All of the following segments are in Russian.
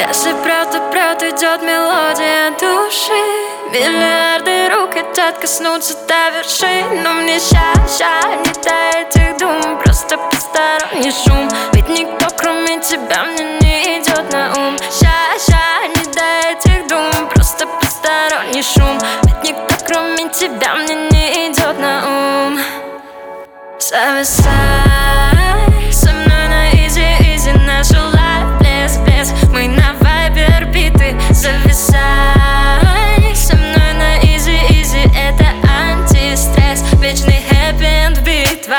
Если правда идет мелодия души, миллиарды рук хотят коснуться до вершин. Но мне ща не до этих дум, просто посторонний шум. Ведь никто кроме тебя мне не идет на ум. Ща не до этих дум, просто посторонний шум. Ведь никто кроме тебя мне не идет на ум. Зависай со мной на изи, наша лайф блеск. Мы на вайбе орбиты. Зависай со мной на изи, это антистресс. Вечный хэппи-энд в битвах.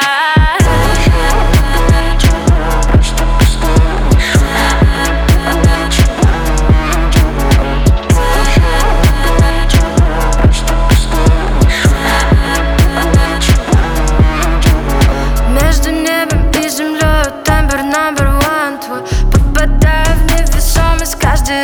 Между небом и землей тембр number one твой. Попадаю в невесомость каждый